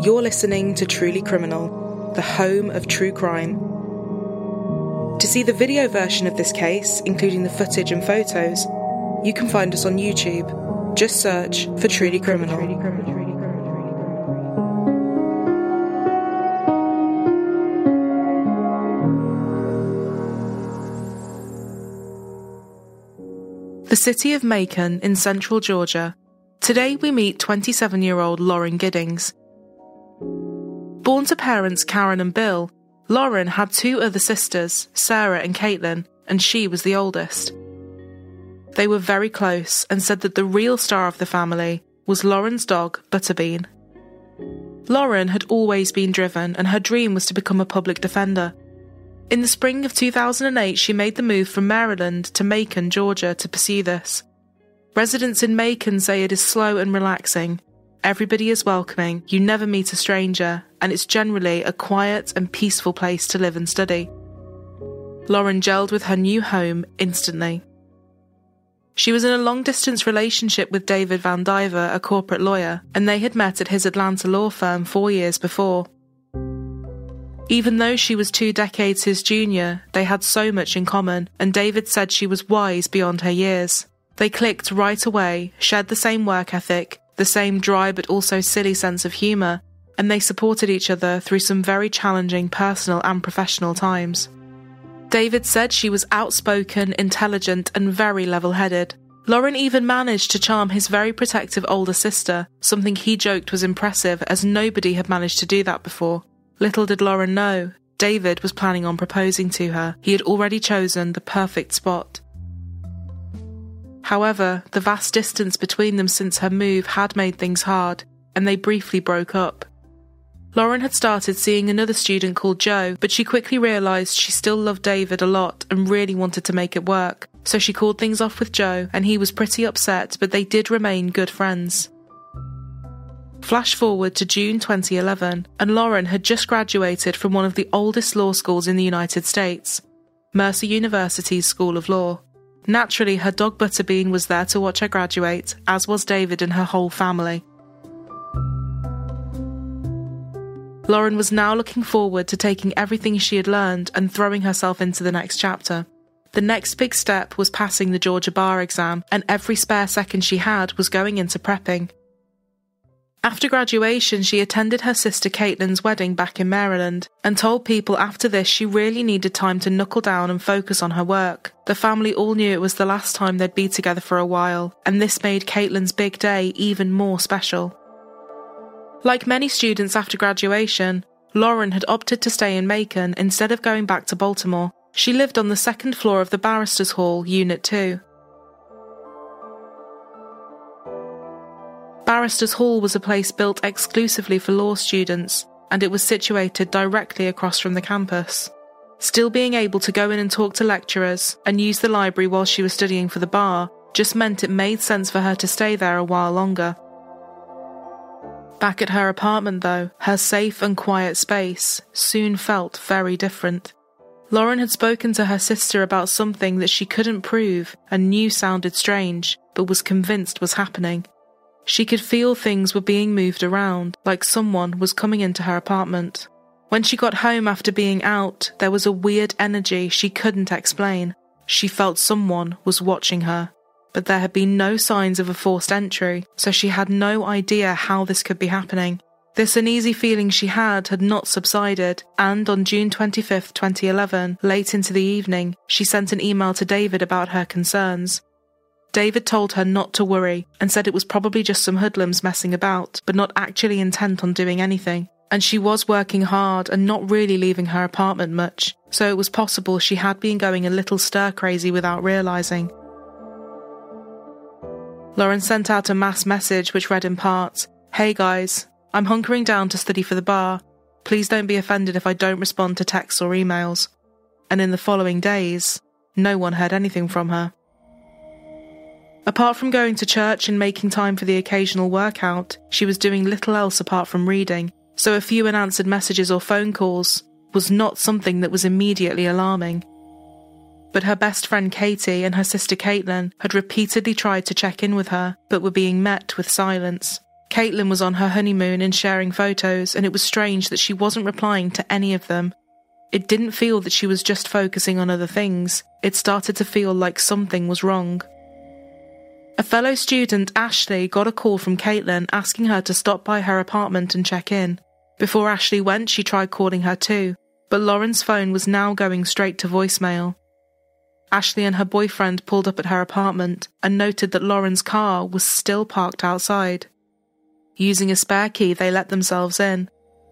You're listening to Truly Criminal, the home of true crime. To see the video version of this case, including the footage and photos, you can find us on YouTube. Just search for Truly Criminal. The city of Macon in central Georgia. Today we meet 27-year-old Lauren Giddings. Born to parents Karen and Bill, Lauren had two other sisters, Sarah and Caitlin, and she was the oldest. They were very close and said that the real star of the family was Lauren's dog, Butterbean. Lauren had always been driven and her dream was to become a public defender. In the spring of 2008, she made the move from Maryland to Macon, Georgia, to pursue this. Residents in Macon say it is slow and relaxing. Everybody is welcoming, you never meet a stranger, and it's generally a quiet and peaceful place to live and study. Lauren gelled with her new home instantly. She was in a long-distance relationship with David Van Diver, a corporate lawyer, and they had met at his Atlanta law firm 4 years before. Even though she was 2 decades his junior, they had so much in common, and David said she was wise beyond her years. They clicked right away, shared the same work ethic, the same dry but also silly sense of humour, and they supported each other through some very challenging personal and professional times. David said she was outspoken, intelligent, and very level-headed. Lauren even managed to charm his very protective older sister, something he joked was impressive as nobody had managed to do that before. Little did Lauren know, David was planning on proposing to her. He had already chosen the perfect spot. However, the vast distance between them since her move had made things hard, and they briefly broke up. Lauren had started seeing another student called Joe, but she quickly realised she still loved David a lot and really wanted to make it work, so she called things off with Joe, and he was pretty upset, but they did remain good friends. Flash forward to June 2011, and Lauren had just graduated from one of the oldest law schools in the United States, Mercer University's School of Law. Naturally, her dog Butterbean was there to watch her graduate, as was David and her whole family. Lauren was now looking forward to taking everything she had learned and throwing herself into the next chapter. The next big step was passing the Georgia bar exam, and every spare second she had was going into prepping. After graduation, she attended her sister Caitlin's wedding back in Maryland and told people after this she really needed time to knuckle down and focus on her work. The family all knew it was the last time they'd be together for a while, and this made Caitlin's big day even more special. Like many students after graduation, Lauren had opted to stay in Macon instead of going back to Baltimore. She lived on the second floor of the Barristers Hall, Unit 2. Barristers Hall was a place built exclusively for law students, and it was situated directly across from the campus. Still being able to go in and talk to lecturers and use the library while she was studying for the bar just meant it made sense for her to stay there a while longer. Back at her apartment though, her safe and quiet space soon felt very different. Lauren had spoken to her sister about something that she couldn't prove and knew sounded strange, but was convinced was happening. She could feel things were being moved around, like someone was coming into her apartment. When she got home after being out, there was a weird energy she couldn't explain. She felt someone was watching her, but there had been no signs of a forced entry, so she had no idea how this could be happening. This uneasy feeling she had not subsided, and on June 25, 2011, late into the evening, she sent an email to David about her concerns. David told her not to worry and said it was probably just some hoodlums messing about, but not actually intent on doing anything. And she was working hard and not really leaving her apartment much, so it was possible she had been going a little stir-crazy without realising. Lauren sent out a mass message which read in part, "Hey guys, I'm hunkering down to study for the bar. Please don't be offended if I don't respond to texts or emails." And in the following days, no one heard anything from her. Apart from going to church and making time for the occasional workout, she was doing little else apart from reading, so a few unanswered messages or phone calls was not something that was immediately alarming. But her best friend Katie and her sister Caitlin had repeatedly tried to check in with her, but were being met with silence. Caitlin was on her honeymoon and sharing photos, and it was strange that she wasn't replying to any of them. It didn't feel that she was just focusing on other things. It started to feel like something was wrong. A fellow student, Ashley, got a call from Caitlin asking her to stop by her apartment and check in. Before Ashley went, she tried calling her too, but Lauren's phone was now going straight to voicemail. Ashley and her boyfriend pulled up at her apartment and noted that Lauren's car was still parked outside. Using a spare key, they let themselves in.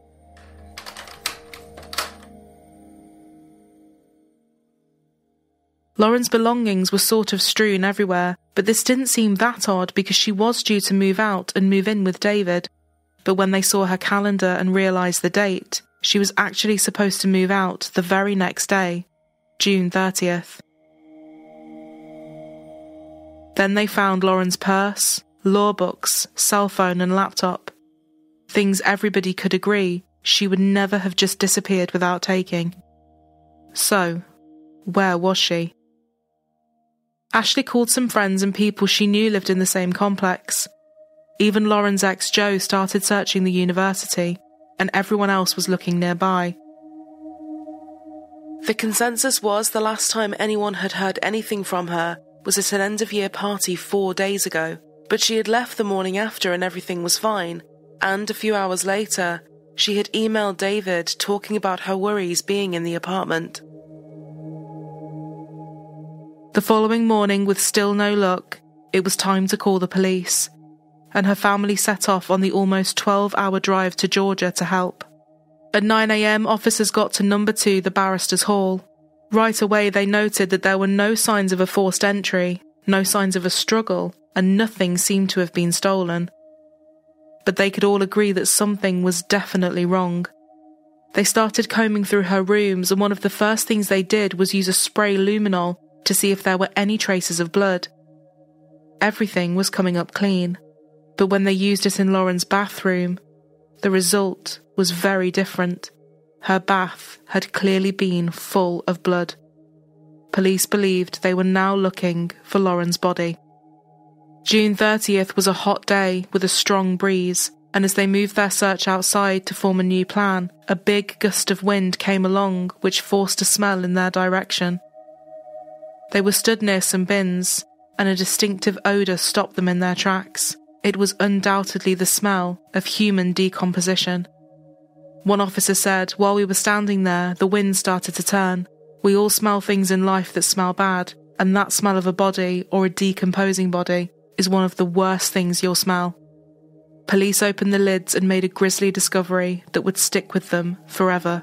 Lauren's belongings were sort of strewn everywhere, but this didn't seem that odd because she was due to move out and move in with David. But when they saw her calendar and realised the date, she was actually supposed to move out the very next day, June 30th. Then they found Lauren's purse, law books, cell phone and laptop. Things everybody could agree she would never have just disappeared without taking. So, where was she? Ashley called some friends and people she knew lived in the same complex. Even Lauren's ex Joe started searching the university, and everyone else was looking nearby. The consensus was the last time anyone had heard anything from her was at an end-of-year party 4 days ago, but she had left the morning after and everything was fine, and a few hours later, she had emailed David talking about her worries being in the apartment. The following morning, with still no luck, it was time to call the police, and her family set off on the almost 12-hour drive to Georgia to help. At 9 a.m, officers got to number 2, the Barristers Hall. Right away, they noted that there were no signs of a forced entry, no signs of a struggle, and nothing seemed to have been stolen. But they could all agree that something was definitely wrong. They started combing through her rooms, and one of the first things they did was use a spray luminol to see if there were any traces of blood. Everything was coming up clean, but when they used it in Lauren's bathroom, the result was very different. Her bath had clearly been full of blood. Police believed they were now looking for Lauren's body. June 30th was a hot day with a strong breeze, and as they moved their search outside to form a new plan, a big gust of wind came along which forced a smell in their direction. They were stood near some bins, and a distinctive odour stopped them in their tracks. It was undoubtedly the smell of human decomposition. One officer said, "While we were standing there, the wind started to turn. We all smell things in life that smell bad, and that smell of a body or a decomposing body is one of the worst things you'll smell." Police opened the lids and made a grisly discovery that would stick with them forever.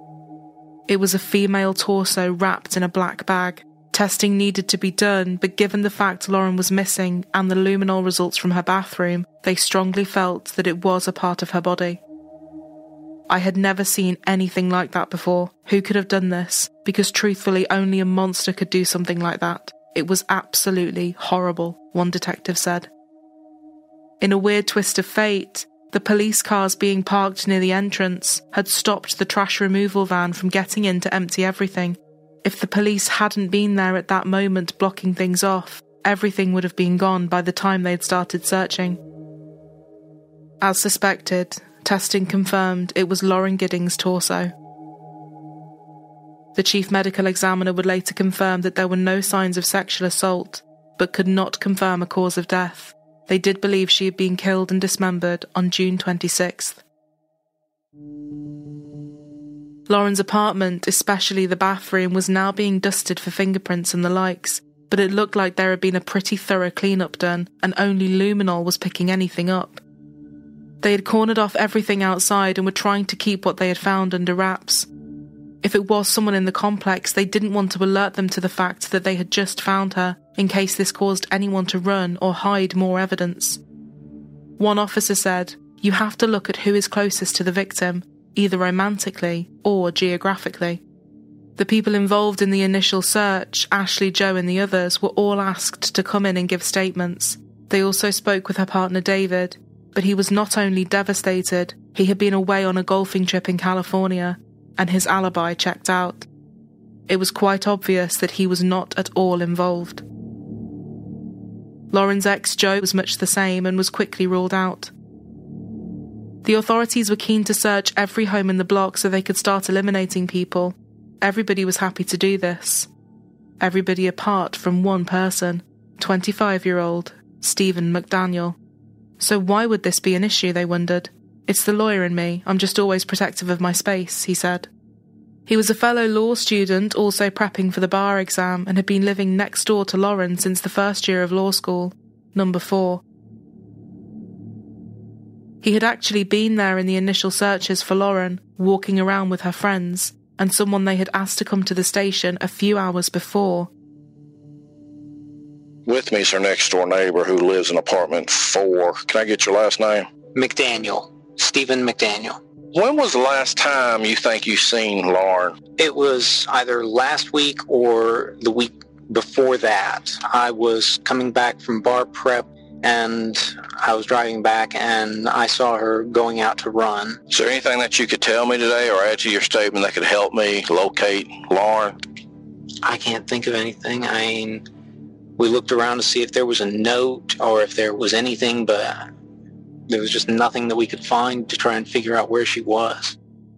It was a female torso wrapped in a black bag. Testing needed to be done, but given the fact Lauren was missing and the luminol results from her bathroom, they strongly felt that it was a part of her body. I had never seen anything like that before. Who could have done this? Because truthfully, only a monster could do something like that. It was absolutely horrible, one detective said. In a weird twist of fate, the police cars being parked near the entrance had stopped the trash removal van from getting in to empty everything. If the police hadn't been there at that moment blocking things off, everything would have been gone by the time they'd started searching. As suspected, testing confirmed it was Lauren Giddings' torso. The chief medical examiner would later confirm that there were no signs of sexual assault, but could not confirm a cause of death. They did believe she had been killed and dismembered on June 26th. Lauren's apartment, especially the bathroom, was now being dusted for fingerprints and the likes, but it looked like there had been a pretty thorough clean-up done, and only luminol was picking anything up. They had cornered off everything outside and were trying to keep what they had found under wraps. If it was someone in the complex, they didn't want to alert them to the fact that they had just found her, in case this caused anyone to run or hide more evidence. One officer said, "You have to look at who is closest to the victim, either romantically or geographically." The people involved in the initial search, Ashley, Joe and the others, were all asked to come in and give statements. They also spoke with her partner David, but he was not only devastated, he had been away on a golfing trip in California, and his alibi checked out. It was quite obvious that he was not at all involved. Lauren's ex Joe was much the same and was quickly ruled out. The authorities were keen to search every home in the block so they could start eliminating people. Everybody was happy to do this. Everybody apart from one person, 25-year-old Stephen McDaniel. So why would this be an issue, they wondered. It's the lawyer in me, I'm just always protective of my space, he said. He was a fellow law student also prepping for the bar exam and had been living next door to Lauren since the first year of law school, number 4. He had actually been there in the initial searches for Lauren, walking around with her friends, and someone they had asked to come to the station a few hours before. With me is her next door neighbor who lives in apartment 4. Can I get your last name? McDaniel. Stephen McDaniel. When was the last time you think you seen Lauren? It was either last week or the week before that. I was coming back from bar prep and I was driving back and I saw her going out to run. Is there anything that you could tell me today or add to your statement that could help me locate Lauren? I can't think of anything. I mean, we looked around to see if there was a note or if there was anything, but there was just nothing that we could find to try and figure out where she was.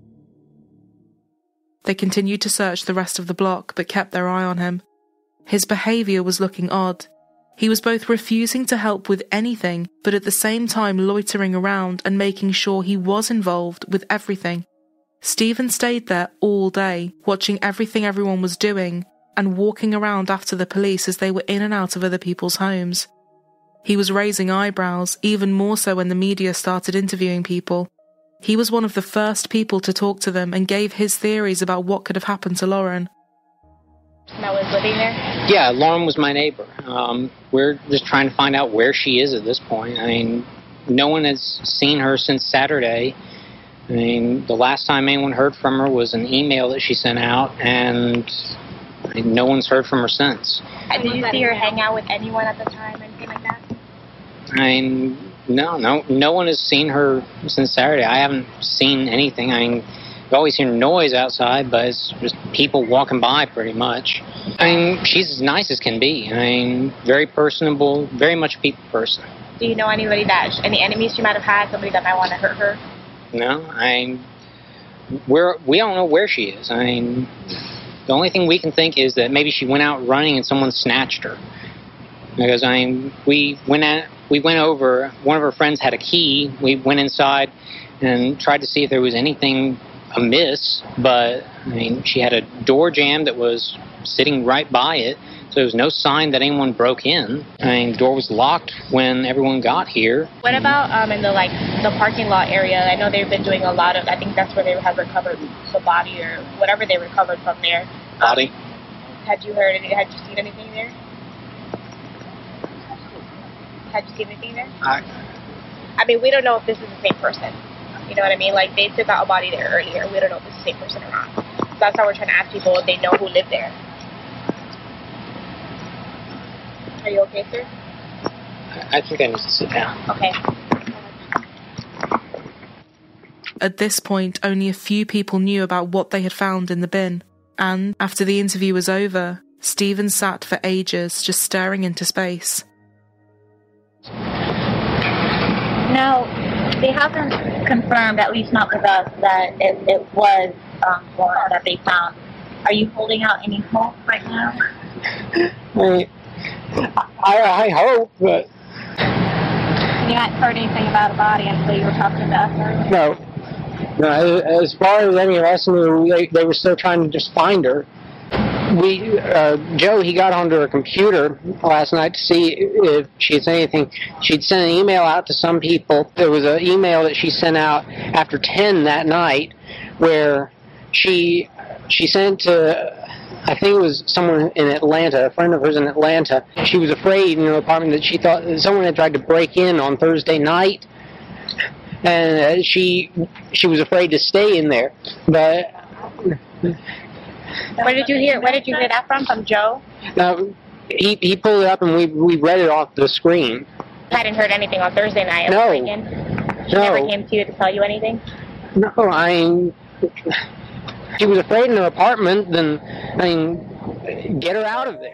They continued to search the rest of the block but kept their eye on him. His behaviour was looking odd. He was both refusing to help with anything but at the same time loitering around and making sure he was involved with everything. Stephen stayed there all day, watching everything everyone was doing and walking around after the police as they were in and out of other people's homes. He was raising eyebrows, even more so when the media started interviewing people. He was one of the first people to talk to them and gave his theories about what could have happened to Lauren. That was living there? Yeah, Lauren was my neighbor. We're just trying to find out where she is at this point. I mean, no one has seen her since Saturday. I mean, the last time anyone heard from her was an email that she sent out, and no one's heard from her since. Did you see her hang out with anyone at the time, anything like that? I mean, no one has seen her since Saturday. I haven't seen anything. I mean, you always hear noise outside, but it's just people walking by pretty much. I mean, she's as nice as can be. I mean, very personable, very much a people person. Do you know anybody any enemies she might have had, somebody that might want to hurt her? No, I mean, we don't know where she is. I mean, the only thing we can think is that maybe she went out running and someone snatched her. Because, I mean, we went over, one of her friends had a key, we went inside and tried to see if there was anything amiss, but, I mean, she had a door jamb that was sitting right by it, so there was no sign that anyone broke in. I mean, the door was locked when everyone got here. What about in the parking lot area? I know they've been doing a lot of, I think that's where they have recovered the body or whatever they recovered from there. Body? Had you seen anything there? Had you seen anything there? I mean, we don't know if this is the same person. You know what I mean? Like, they took out a body there earlier. We don't know if it's the same person or not. So that's why we're trying to ask people if they know who lived there. Are you okay, sir? I think I need to sit down. Okay. At this point, only a few people knew about what they had found in the bin. And, after the interview was over, Stephen sat for ages just staring into space. No, they haven't confirmed, at least not with us, that it was Lauren that they found. Are you holding out any hope right now? I hope, but... You hadn't heard anything about a body until you were talking to us earlier? No, as far as any of us knew, they were still trying to just find her. Joe, he got onto her computer last night to see if she had said anything. She'd sent an email out to some people. There was an email that she sent out after 10 that night where she sent to, I think it was someone in Atlanta, a friend of hers in Atlanta. She was afraid in her apartment that she thought that someone had tried to break in on Thursday night, and she was afraid to stay in there. But where did you hear that from Joe? He pulled it up and we read it off the screen. I hadn't heard anything on Thursday night. No. She never came to you to tell you anything? No, she was afraid in her apartment, then, get her out of there.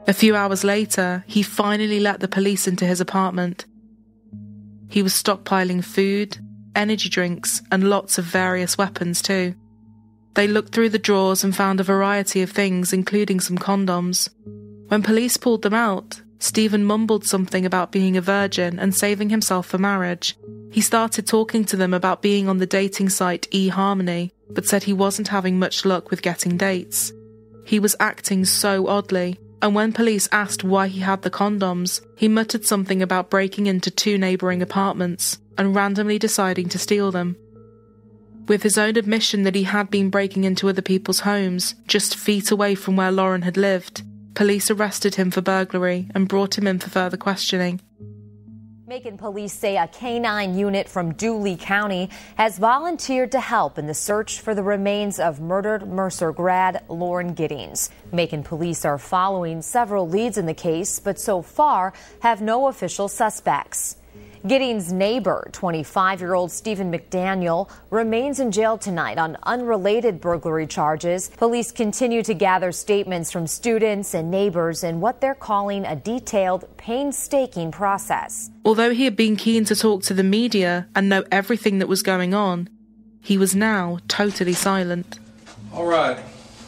A few hours later, he finally let the police into his apartment. He was stockpiling food, energy drinks, and lots of various weapons too. They looked through the drawers and found a variety of things, including some condoms. When police pulled them out, Stephen mumbled something about being a virgin and saving himself for marriage. He started talking to them about being on the dating site eHarmony, but said he wasn't having much luck with getting dates. He was acting so oddly, and when police asked why he had the condoms, he muttered something about breaking into 2 neighbouring apartments and randomly deciding to steal them. With his own admission that he had been breaking into other people's homes, just feet away from where Lauren had lived, police arrested him for burglary and brought him in for further questioning. Macon police say a canine unit from Dooley County has volunteered to help in the search for the remains of murdered Mercer grad Lauren Giddings. Macon police are following several leads in the case, but so far have no official suspects. Giddings' neighbor, 25-year-old Stephen McDaniel, remains in jail tonight on unrelated burglary charges. Police continue to gather statements from students and neighbors in what they're calling a detailed, painstaking process. Although he had been keen to talk to the media and know everything that was going on, he was now totally silent. All right.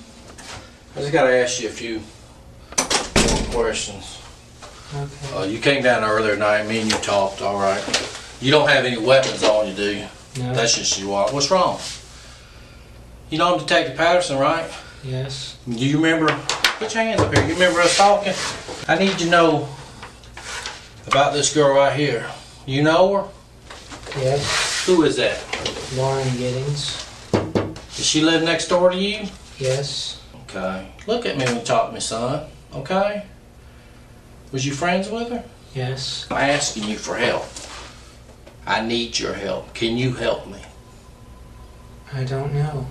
I just got to ask you a few more questions. Okay. You came down earlier tonight, me and you talked, all right. You don't have any weapons on you, do you? No. That's just you are. What's wrong? You know I'm Detective Patterson, right? Yes. Do you remember? Put your hands up here. You remember us talking? I need to know about this girl right here. You know her? Yes. Who is that? Lauren Giddings. Does she live next door to you? Yes. Okay. Look at me when you talk to me, son. Okay? Was you friends with her? Yes. I'm asking you for help. I need your help. Can you help me? I don't know.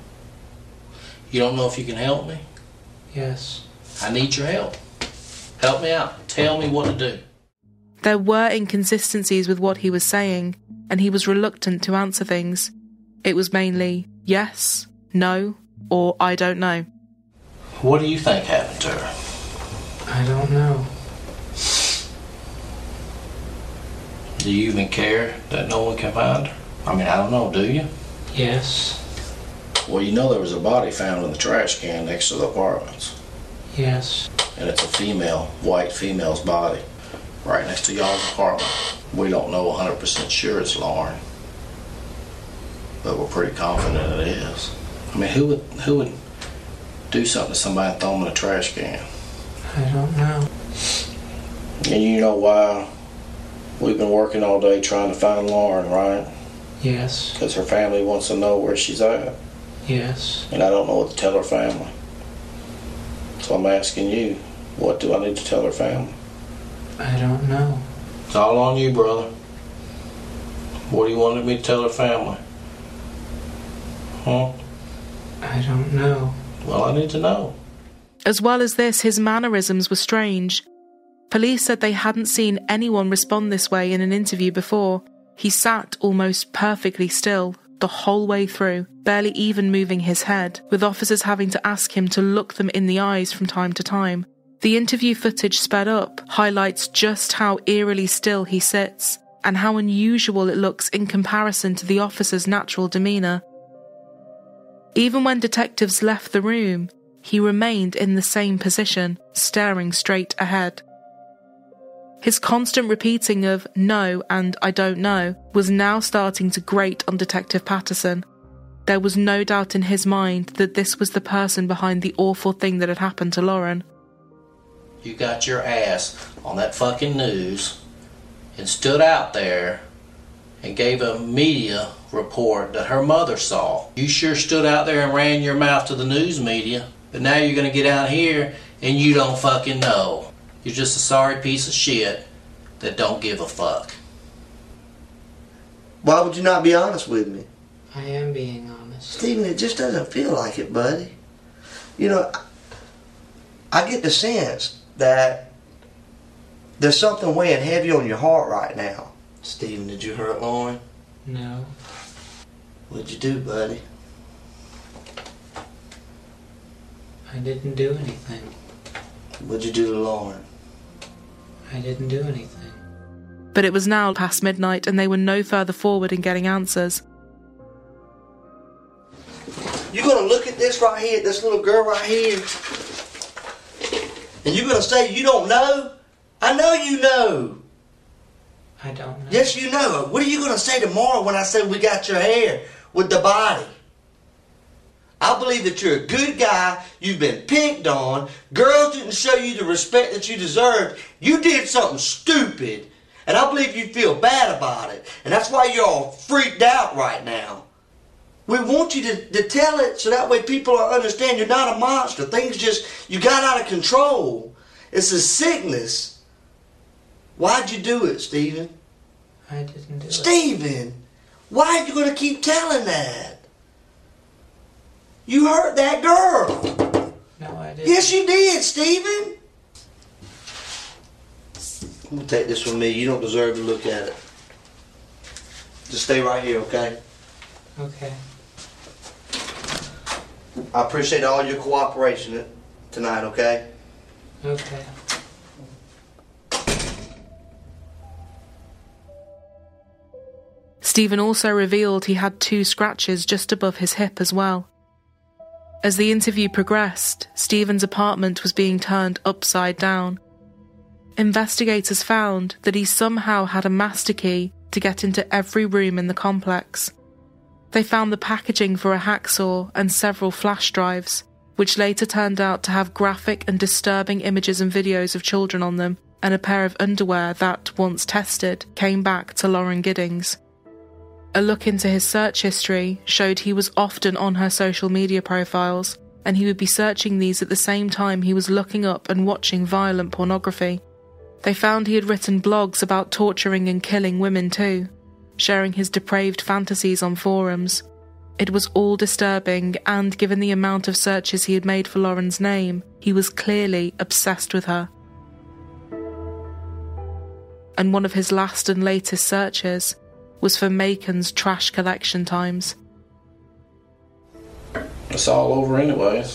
You don't know if you can help me? Yes. I need your help. Help me out. Tell me what to do. There were inconsistencies with what he was saying, and he was reluctant to answer things. It was mainly yes, no, or I don't know. What do you think happened to her? I don't know. Do you even care that no one can find her? I mean, I don't know, do you? Yes. Well, you know there was a body found in the trash can next to the apartments. Yes. And it's a female, white female's body, right next to y'all's apartment. We don't know 100% sure it's Lauren, but we're pretty confident it is. I mean, who would do something to somebody and throw them in a trash can? I don't know. And you know why we've been working all day trying to find Lauren, right? Yes. Because her family wants to know where she's at. Yes. And I don't know what to tell her family. So I'm asking you, what do I need to tell her family? I don't know. It's all on you, brother. What do you want me to tell her family? Huh? I don't know. Well, I need to know. As well as this, his mannerisms were strange. Police said they hadn't seen anyone respond this way in an interview before. He sat almost perfectly still the whole way through, barely even moving his head, with officers having to ask him to look them in the eyes from time to time. The interview footage sped up highlights just how eerily still he sits, and how unusual it looks in comparison to the officer's natural demeanour. Even when detectives left the room, he remained in the same position, staring straight ahead. His constant repeating of no and I don't know was now starting to grate on Detective Patterson. There was no doubt in his mind that this was the person behind the awful thing that had happened to Lauren. You got your ass on that fucking news and stood out there and gave a media report that her mother saw. You sure stood out there and ran your mouth to the news media, but now you're gonna get out here and you don't fucking know. You're just a sorry piece of shit that don't give a fuck. Why would you not be honest with me? I am being honest. Stephen, it just doesn't feel like it, buddy. You know, I get the sense that there's something weighing heavy on your heart right now. Stephen, did you hurt Lauren? No. What'd you do, buddy? I didn't do anything. What'd you do to Lauren? I didn't do anything. But it was now past midnight and they were no further forward in getting answers. You're going to look at this right here, this little girl right here, and you're going to say you don't know? I know you know. I don't know. Yes, you know. What are you going to say tomorrow when I say we got your hair with the body? I believe that you're a good guy. You've been picked on. Girls didn't show you the respect that you deserved. You did something stupid. And I believe you feel bad about it. And that's why you're all freaked out right now. We want you to tell it so that way people understand you're not a monster. Things just, you got out of control. It's a sickness. Why'd you do it, Stephen? I didn't do it. Stephen, why are you going to keep telling that? You hurt that girl. No, I didn't. Yes, you did, Stephen. I'm going to take this from me. You don't deserve to look at it. Just stay right here, okay? Okay. I appreciate all your cooperation tonight, okay? Okay. Stephen also revealed he had 2 scratches just above his hip as well. As the interview progressed, Stephen's apartment was being turned upside down. Investigators found that he somehow had a master key to get into every room in the complex. They found the packaging for a hacksaw and several flash drives, which later turned out to have graphic and disturbing images and videos of children on them, and a pair of underwear that, once tested, came back to Lauren Giddings. A look into his search history showed he was often on her social media profiles, and he would be searching these at the same time he was looking up and watching violent pornography. They found he had written blogs about torturing and killing women too, sharing his depraved fantasies on forums. It was all disturbing, and given the amount of searches he had made for Lauren's name, he was clearly obsessed with her. And one of his last and latest searches was for Macon's trash collection times. It's all over anyways.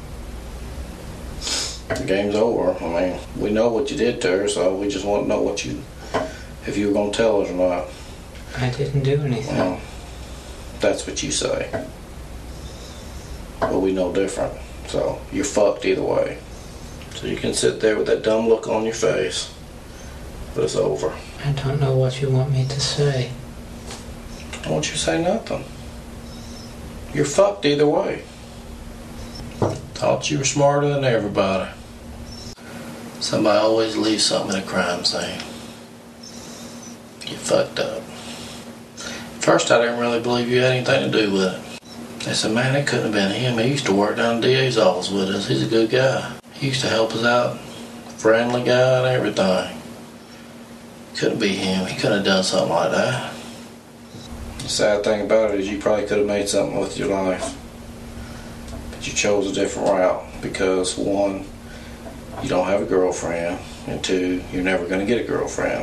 The game's over. I mean, we know what you did to her, so we just want to know if you were going to tell us or not. I didn't do anything. Well, that's what you say. But we know different. So you're fucked either way. So you can sit there with that dumb look on your face. But it's over. I don't know what you want me to say. I want you to say nothing. You're fucked either way. Thought you were smarter than everybody. Somebody always leaves something in a crime scene. You fucked up. First, I didn't really believe you had anything to do with it. They said, man, it couldn't have been him. He used to work down the DA's office with us. He's a good guy. He used to help us out. Friendly guy and everything. Couldn't be him. He couldn't have done something like that. The sad thing about it is you probably could have made something with your life. But you chose a different route because, 1, you don't have a girlfriend, and 2, you're never going to get a girlfriend.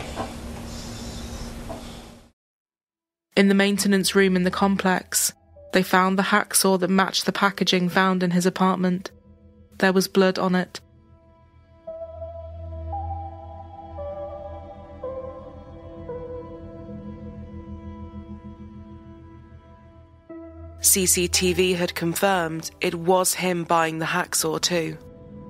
In the maintenance room in the complex, they found the hacksaw that matched the packaging found in his apartment. There was blood on it. CCTV had confirmed it was him buying the hacksaw too.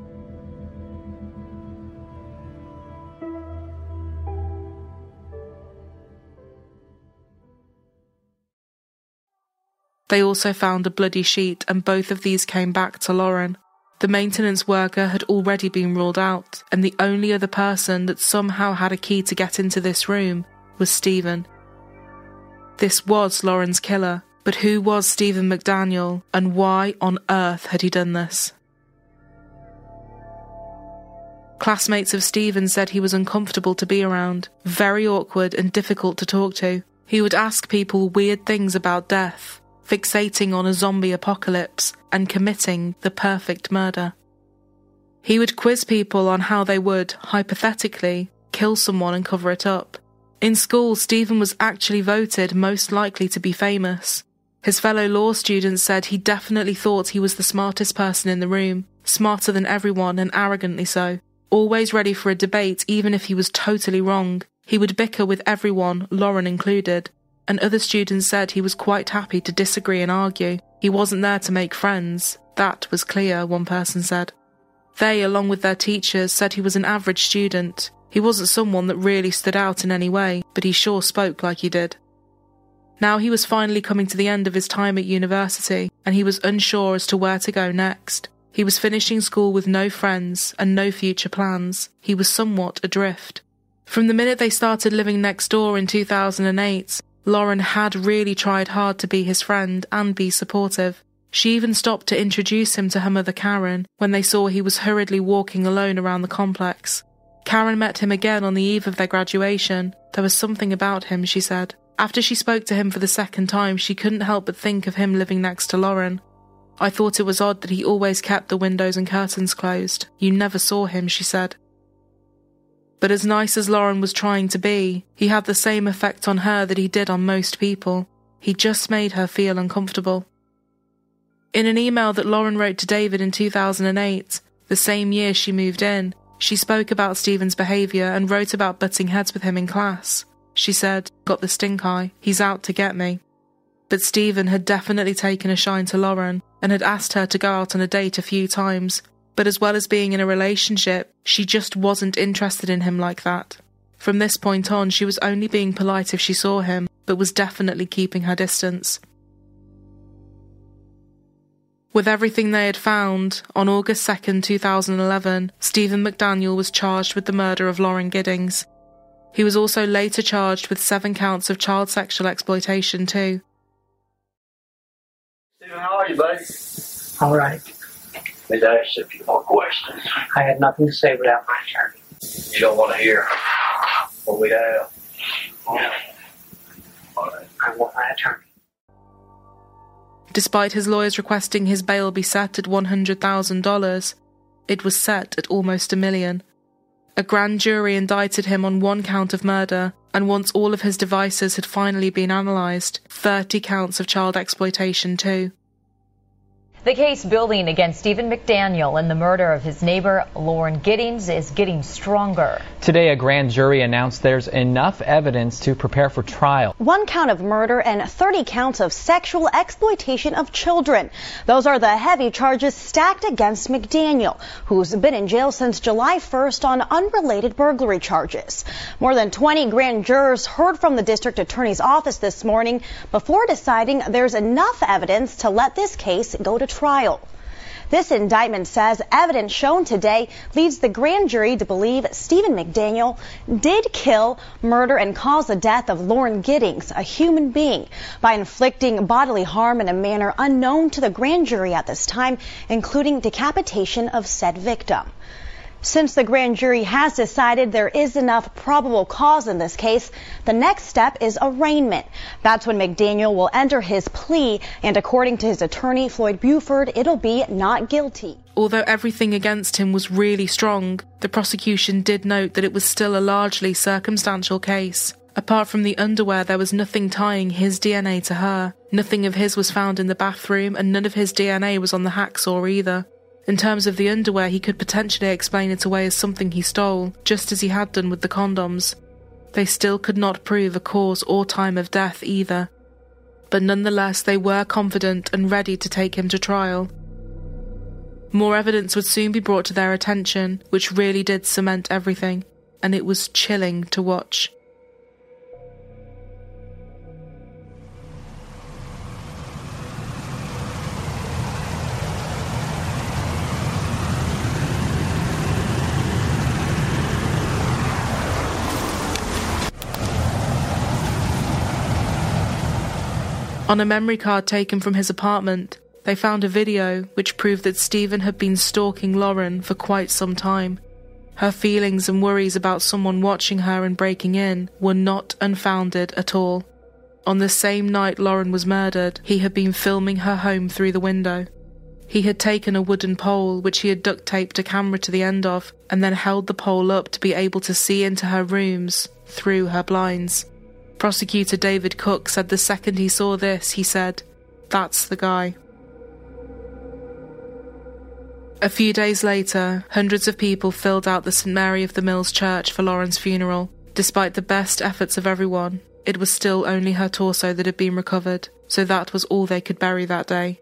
They also found a bloody sheet, and both of these came back to Lauren. The maintenance worker had already been ruled out, and the only other person that somehow had a key to get into this room was Stephen. This was Lauren's killer, but who was Stephen McDaniel, and why on earth had he done this? Classmates of Stephen said he was uncomfortable to be around, very awkward and difficult to talk to. He would ask people weird things about death, fixating on a zombie apocalypse and committing the perfect murder. He would quiz people on how they would, hypothetically, kill someone and cover it up. In school, Stephen was actually voted most likely to be famous. His fellow law students said he definitely thought he was the smartest person in the room, smarter than everyone and arrogantly so. Always ready for a debate even if he was totally wrong. He would bicker with everyone, Lauren included. And other students said he was quite happy to disagree and argue. He wasn't there to make friends. That was clear, one person said. They, along with their teachers, said he was an average student. He wasn't someone that really stood out in any way, but he sure spoke like he did. Now he was finally coming to the end of his time at university, and he was unsure as to where to go next. He was finishing school with no friends and no future plans. He was somewhat adrift. From the minute they started living next door in 2008, Lauren had really tried hard to be his friend and be supportive. She even stopped to introduce him to her mother Karen when they saw he was hurriedly walking alone around the complex. Karen met him again on the eve of their graduation. There was something about him, she said. After she spoke to him for the second time, she couldn't help but think of him living next to Lauren. I thought it was odd that he always kept the windows and curtains closed. You never saw him, she said. But as nice as Lauren was trying to be, he had the same effect on her that he did on most people. He just made her feel uncomfortable. In an email that Lauren wrote to David in 2008, the same year she moved in, she spoke about Stephen's behaviour and wrote about butting heads with him in class. She said, "Got the stink eye, he's out to get me." But Stephen had definitely taken a shine to Lauren and had asked her to go out on a date a few times, but as well as being in a relationship, she just wasn't interested in him like that. From this point on, she was only being polite if she saw him, but was definitely keeping her distance. With everything they had found, on August 2nd, 2011, Stephen McDaniel was charged with the murder of Lauren Giddings. He was also later charged with 7 counts of child sexual exploitation too. Stephen, how are you, buddy? All right. May I ask you a few more questions? I had nothing to say without my attorney. You don't want to hear what we have? Yeah. All right. I want my attorney. Despite his lawyers requesting his bail be set at $100,000, it was set at almost $1 million. A grand jury indicted him on 1 count of murder, and once all of his devices had finally been analysed, 30 counts of child exploitation too. The case building against Stephen McDaniel and the murder of his neighbor Lauren Giddings is getting stronger. Today, a grand jury announced there's enough evidence to prepare for trial. 1 count of murder and 30 counts of sexual exploitation of children. Those are the heavy charges stacked against McDaniel, who's been in jail since July 1st on unrelated burglary charges. More than 20 grand jurors heard from the district attorney's office this morning before deciding there's enough evidence to let this case go to trial. This indictment says evidence shown today leads the grand jury to believe Stephen McDaniel did kill, murder, and cause the death of Lauren Giddings, a human being, by inflicting bodily harm in a manner unknown to the grand jury at this time, including decapitation of said victim. Since the grand jury has decided there is enough probable cause in this case, the next step is arraignment. That's when McDaniel will enter his plea, and according to his attorney, Floyd Buford, it'll be not guilty. Although everything against him was really strong, the prosecution did note that it was still a largely circumstantial case. Apart from the underwear, there was nothing tying his DNA to her. Nothing of his was found in the bathroom, and none of his DNA was on the hacksaw either. In terms of the underwear, he could potentially explain it away as something he stole, just as he had done with the condoms. They still could not prove a cause or time of death either. But nonetheless, they were confident and ready to take him to trial. More evidence would soon be brought to their attention, which really did cement everything, and it was chilling to watch. On a memory card taken from his apartment, they found a video which proved that Stephen had been stalking Lauren for quite some time. Her feelings and worries about someone watching her and breaking in were not unfounded at all. On the same night Lauren was murdered, he had been filming her home through the window. He had taken a wooden pole which he had duct taped a camera to the end of, and then held the pole up to be able to see into her rooms through her blinds. Prosecutor David Cook said the second he saw this, he said, That's the guy. A few days later, hundreds of people filled out the St. Mary of the Mills Church for Lauren's funeral. Despite the best efforts of everyone, it was still only her torso that had been recovered, so that was all they could bury that day.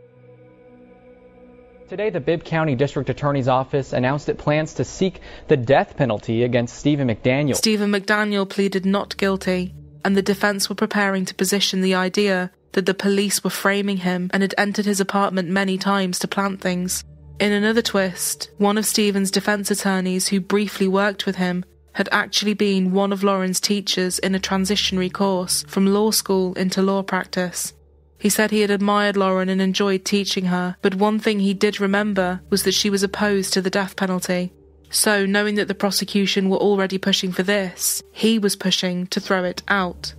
Today, the Bibb County District Attorney's Office announced it plans to seek the death penalty against Stephen McDaniel. Stephen McDaniel pleaded not guilty, and the defense were preparing to position the idea that the police were framing him and had entered his apartment many times to plant things. In another twist, one of Stephen's defense attorneys who briefly worked with him had actually been one of Lauren's teachers in a transitionary course from law school into law practice. He said he had admired Lauren and enjoyed teaching her, but one thing he did remember was that she was opposed to the death penalty. So, knowing that the prosecution were already pushing for this, he was pushing to throw it out.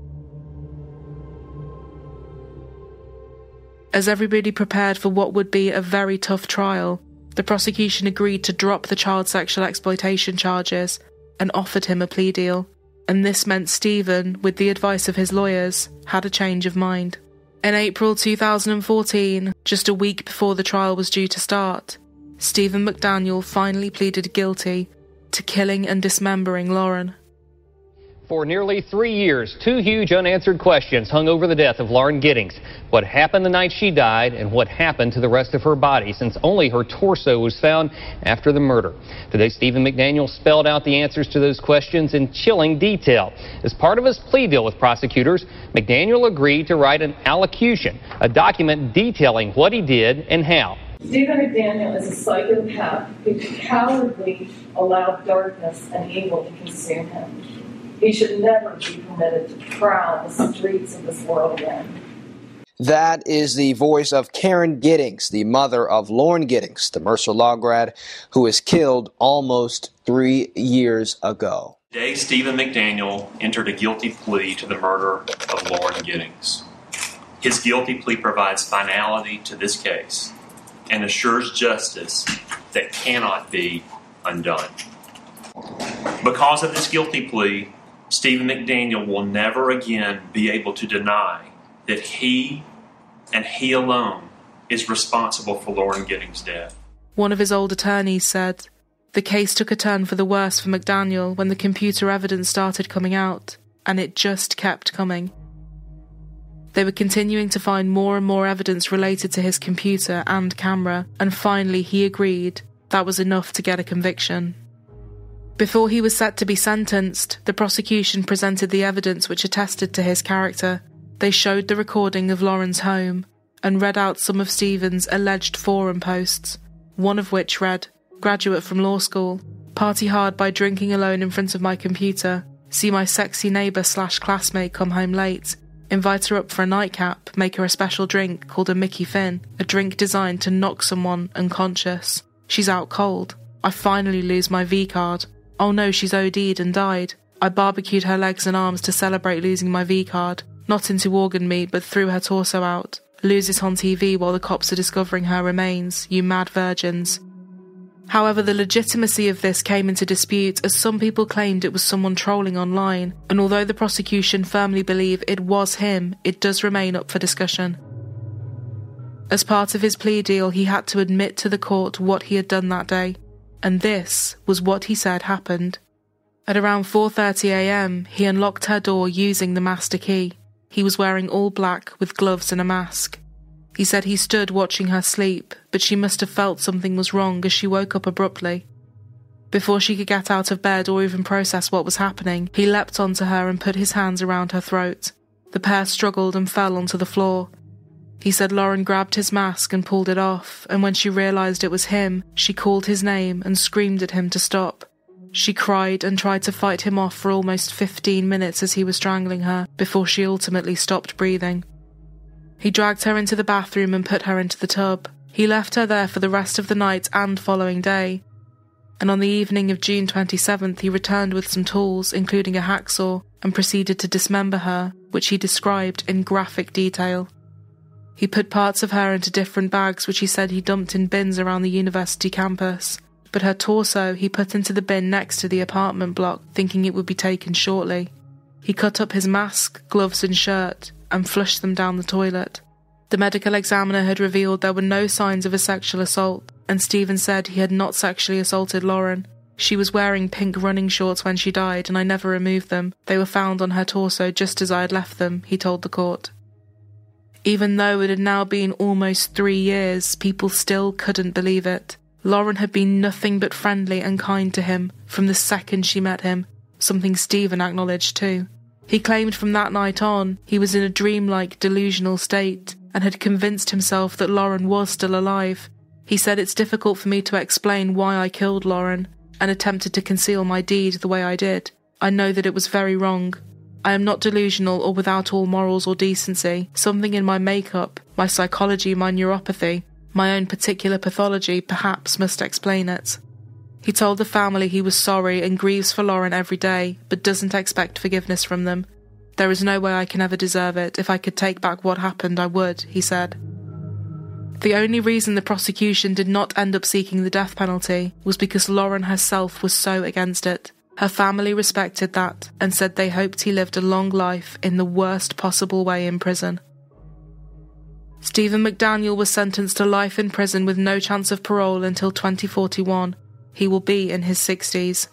As everybody prepared for what would be a very tough trial, the prosecution agreed to drop the child sexual exploitation charges and offered him a plea deal. And this meant Stephen, with the advice of his lawyers, had a change of mind. In April 2014, just a week before the trial was due to start, Stephen McDaniel finally pleaded guilty to killing and dismembering Lauren. For nearly 3 years, two huge unanswered questions hung over the death of Lauren Giddings. What happened the night she died, and what happened to the rest of her body, since only her torso was found after the murder. Today, Stephen McDaniel spelled out the answers to those questions in chilling detail. As part of his plea deal with prosecutors, McDaniel agreed to write an allocution, a document detailing what he did and how. Stephen McDaniel is a psychopath who cowardly allowed darkness and evil to consume him. He should never be permitted to prowl the streets of this world again. That is the voice of Karen Giddings, the mother of Lauren Giddings, the Mercer Law grad who was killed almost 3 years ago. Today, Stephen McDaniel entered a guilty plea to the murder of Lauren Giddings. His guilty plea provides finality to this case and assures justice that cannot be undone. Because of this guilty plea, Stephen McDaniel will never again be able to deny that he and he alone is responsible for Lauren Giddings' death. One of his old attorneys said, the case took a turn for the worse for McDaniel when the computer evidence started coming out, and it just kept coming. They were continuing to find more and more evidence related to his computer and camera, and finally he agreed that was enough to get a conviction. Before he was set to be sentenced, the prosecution presented the evidence which attested to his character. They showed the recording of Lauren's home and read out some of Stephen's alleged forum posts, one of which read, "Graduate from law school, party hard by drinking alone in front of my computer, see my sexy neighbour/classmate come home late, invite her up for a nightcap, make her a special drink called a Mickey Finn, a drink designed to knock someone unconscious. She's out cold. I finally lose my V-card. Oh no, she's OD'd and died. I barbecued her legs and arms to celebrate losing my V-card. Not into organ meat, but threw her torso out. Lose it on TV while the cops are discovering her remains, you mad virgins." However, the legitimacy of this came into dispute as some people claimed it was someone trolling online, and although the prosecution firmly believe it was him, it does remain up for discussion. As part of his plea deal, he had to admit to the court what he had done that day. And this was what he said happened. At around 4:30 a.m, he unlocked her door using the master key. He was wearing all black with gloves and a mask. He said he stood watching her sleep, but she must have felt something was wrong as she woke up abruptly. Before she could get out of bed or even process what was happening, he leapt onto her and put his hands around her throat. The pair struggled and fell onto the floor. He said Lauren grabbed his mask and pulled it off, and when she realised it was him, she called his name and screamed at him to stop. She cried and tried to fight him off for almost 15 minutes as he was strangling her, before she ultimately stopped breathing. He dragged her into the bathroom and put her into the tub. He left her there for the rest of the night and following day. And on the evening of June 27th, he returned with some tools, including a hacksaw, and proceeded to dismember her, which he described in graphic detail. He put parts of her into different bags which he said he dumped in bins around the university campus, but her torso he put into the bin next to the apartment block, thinking it would be taken shortly. He cut up his mask, gloves and shirt and flushed them down the toilet. The medical examiner had revealed there were no signs of a sexual assault, and Stephen said he had not sexually assaulted Lauren. She was wearing pink running shorts when she died, and I never removed them. They were found on her torso just as I had left them, he told the court. Even though it had now been almost 3 years, people still couldn't believe it. Lauren had been nothing but friendly and kind to him from the second she met him, something Stephen acknowledged too. He claimed from that night on, he was in a dreamlike, delusional state, and had convinced himself that Lauren was still alive. He said, "It's difficult for me to explain why I killed Lauren, and attempted to conceal my deed the way I did. I know that it was very wrong. I am not delusional or without all morals or decency. Something in my makeup, my psychology, my neuropathy, my own particular pathology perhaps must explain it." He told the family he was sorry and grieves for Lauren every day, but doesn't expect forgiveness from them. "There is no way I can ever deserve it. If I could take back what happened, I would," he said. The only reason the prosecution did not end up seeking the death penalty was because Lauren herself was so against it. Her family respected that and said they hoped he lived a long life in the worst possible way in prison. Stephen McDaniel was sentenced to life in prison with no chance of parole until 2041. He will be in his 60s.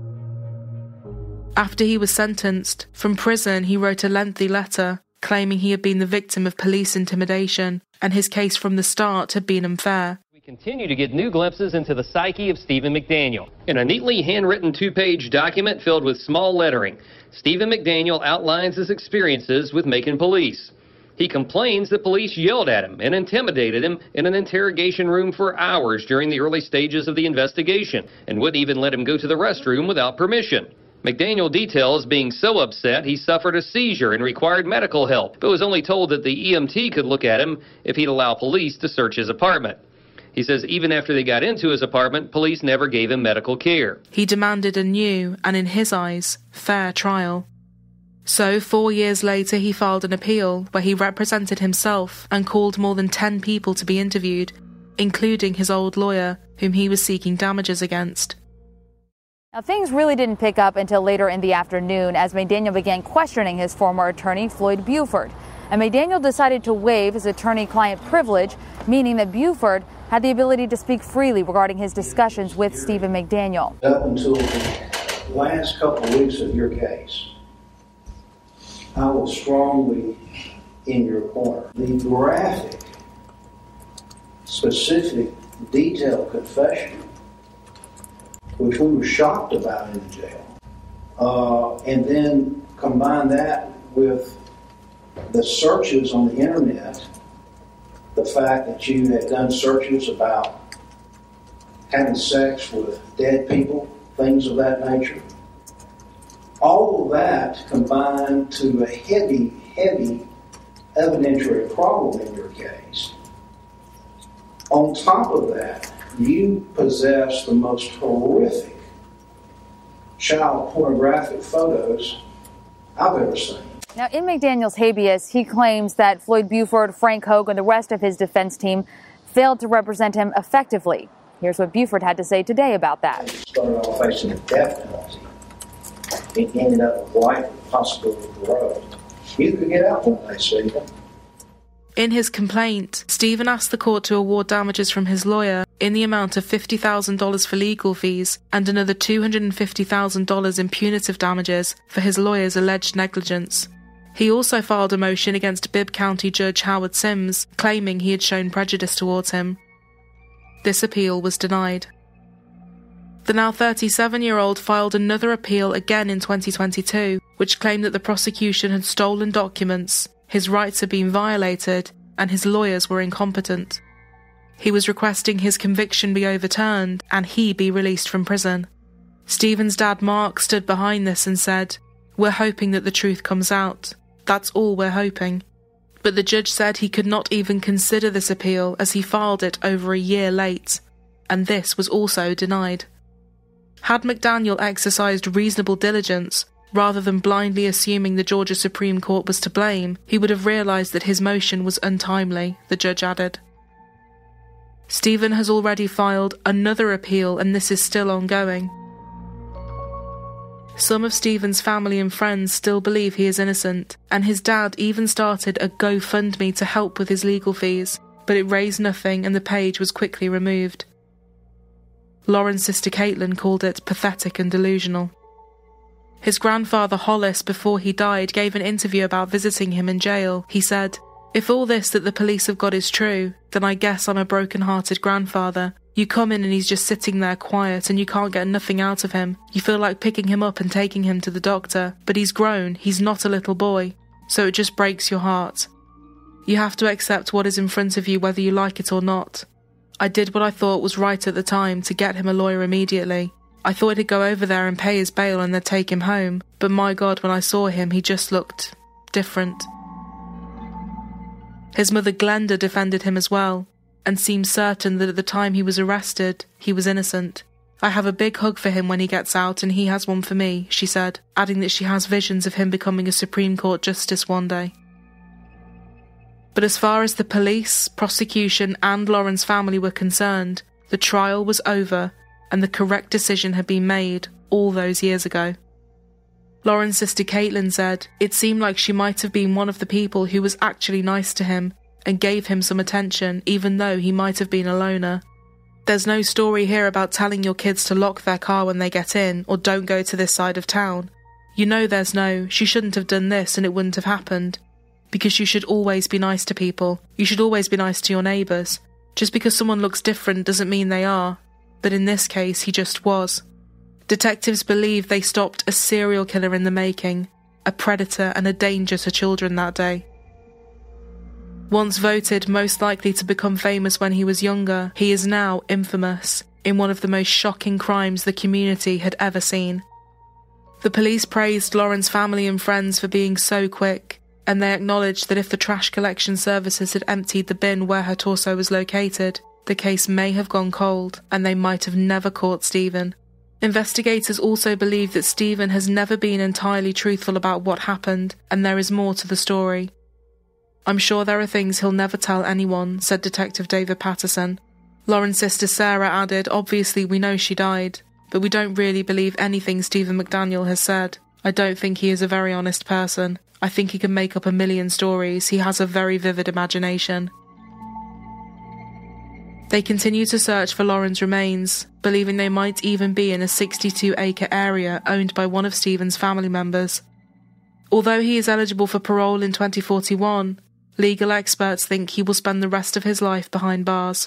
After he was sentenced, from prison he wrote a lengthy letter claiming he had been the victim of police intimidation and his case from the start had been unfair. We continue to get new glimpses into the psyche of Stephen McDaniel. In a neatly handwritten 2-page document filled with small lettering, Stephen McDaniel outlines his experiences with Macon police. He complains that police yelled at him and intimidated him in an interrogation room for hours during the early stages of the investigation and wouldn't even let him go to the restroom without permission. McDaniel details being so upset he suffered a seizure and required medical help, but was only told that the EMT could look at him if he'd allow police to search his apartment. He says even after they got into his apartment, police never gave him medical care. He demanded a new, and in his eyes, fair trial. So 4 years later he filed an appeal where he represented himself and called more than 10 people to be interviewed, including his old lawyer, whom he was seeking damages against. Now, things really didn't pick up until later in the afternoon as McDaniel began questioning his former attorney, Floyd Buford. And McDaniel decided to waive his attorney-client privilege, meaning that Buford had the ability to speak freely regarding his discussions with Stephen McDaniel. Up until the last couple of weeks of your case, I was strongly in your corner. The graphic, specific, detailed confession, which we were shocked about in the jail, and then combine that with the searches on the internet, the fact that you had done searches about having sex with dead people, things of that nature. All of that combined to a heavy evidentiary problem in your case. On top of that, you possess the most horrific child pornographic photos I've ever seen. Now, in McDaniel's habeas, he claims that Floyd Buford, Frank Hogue, and the rest of his defense team failed to represent him effectively. Here's what Buford had to say today about that. Started off facing a death penalty. It ended up with life with possibility of parole. You could get out one day, Stephen. In his complaint, Stephen asked the court to award damages from his lawyer in the amount of $50,000 for legal fees and another $250,000 in punitive damages for his lawyer's alleged negligence. He also filed a motion against Bibb County Judge Howard Sims, claiming he had shown prejudice towards him. This appeal was denied. The now 37-year-old filed another appeal again in 2022, which claimed that the prosecution had stolen documents, his rights had been violated, and his lawyers were incompetent. He was requesting his conviction be overturned and he be released from prison. Stephen's dad Mark stood behind this and said, "We're hoping that the truth comes out. That's all we're hoping." But the judge said he could not even consider this appeal as he filed it over a year late, and this was also denied. Had McDaniel exercised reasonable diligence, rather than blindly assuming the Georgia Supreme Court was to blame, he would have realised that his motion was untimely, the judge added. Stephen has already filed another appeal and this is still ongoing. Some of Stephen's family and friends still believe he is innocent, and his dad even started a GoFundMe to help with his legal fees, but it raised nothing and the page was quickly removed. Lauren's sister Caitlin called it pathetic and delusional. His grandfather Hollis, before he died, gave an interview about visiting him in jail. He said, "If all this that the police have got is true, then I guess I'm a broken-hearted grandfather. You come in and he's just sitting there quiet and you can't get nothing out of him. You feel like picking him up and taking him to the doctor, but he's grown, he's not a little boy, so it just breaks your heart. You have to accept what is in front of you whether you like it or not. I did what I thought was right at the time to get him a lawyer immediately. I thought he'd go over there and pay his bail and they'd take him home, but my God, when I saw him, he just looked different." His mother Glenda defended him as well, and seemed certain that at the time he was arrested, he was innocent. "I have a big hug for him when he gets out, and he has one for me," she said, adding that she has visions of him becoming a Supreme Court justice one day. But as far as the police, prosecution, and Lauren's family were concerned, the trial was over, and the correct decision had been made all those years ago. Lauren's sister Caitlin said, "It seemed like she might have been one of the people who was actually nice to him, and gave him some attention, even though he might have been a loner. There's no story here about telling your kids to lock their car when they get in, or don't go to this side of town. You know there's no, she shouldn't have done this and it wouldn't have happened. Because you should always be nice to people. You should always be nice to your neighbours. Just because someone looks different doesn't mean they are. But in this case, he just was." Detectives believe they stopped a serial killer in the making, a predator and a danger to children that day. Once voted most likely to become famous when he was younger, he is now infamous in one of the most shocking crimes the community had ever seen. The police praised Lauren's family and friends for being so quick, and they acknowledged that if the trash collection services had emptied the bin where her torso was located, the case may have gone cold, and they might have never caught Stephen. Investigators also believe that Stephen has never been entirely truthful about what happened, and there is more to the story. "I'm sure there are things he'll never tell anyone," said Detective David Patterson. Lauren's sister Sarah added, "Obviously we know she died, but we don't really believe anything Stephen McDaniel has said. I don't think he is a very honest person. I think he can make up a million stories. He has a very vivid imagination." They continue to search for Lauren's remains, believing they might even be in a 62-acre area owned by one of Stephen's family members. Although he is eligible for parole in 2041, legal experts think he will spend the rest of his life behind bars.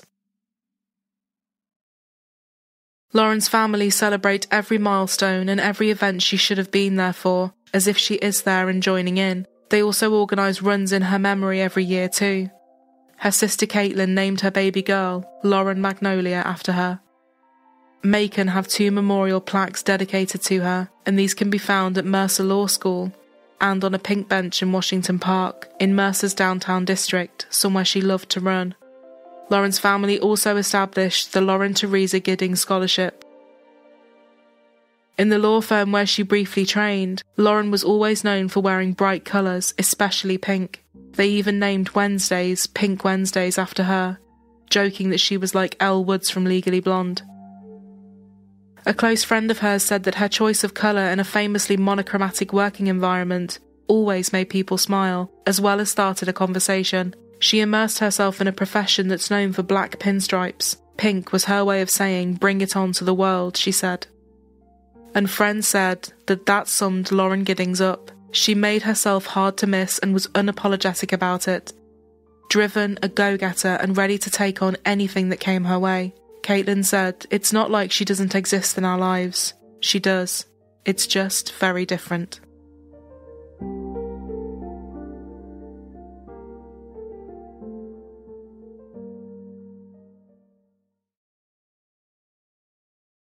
Lauren's family celebrate every milestone and every event she should have been there for, as if she is there and joining in. They also organise runs in her memory every year too. Her sister Caitlin named her baby girl, Lauren Magnolia, after her. Macon have 2 memorial plaques dedicated to her, and these can be found at Mercer Law School, and on a pink bench in Washington Park, in Mercer's downtown district, somewhere she loved to run. Lauren's family also established the Lauren Teresa Giddings Scholarship. In the law firm where she briefly trained, Lauren was always known for wearing bright colours, especially pink. They even named Wednesdays Pink Wednesdays after her, joking that she was like Elle Woods from Legally Blonde. A close friend of hers said that her choice of colour in a famously monochromatic working environment always made people smile, as well as started a conversation. She immersed herself in a profession that's known for black pinstripes. Pink was her way of saying, "Bring it on to the world," she said. And friends said that summed Lauren Giddings up. She made herself hard to miss and was unapologetic about it. Driven, a go-getter, and ready to take on anything that came her way. Caitlin said, "It's not like she doesn't exist in our lives. She does. It's just very different."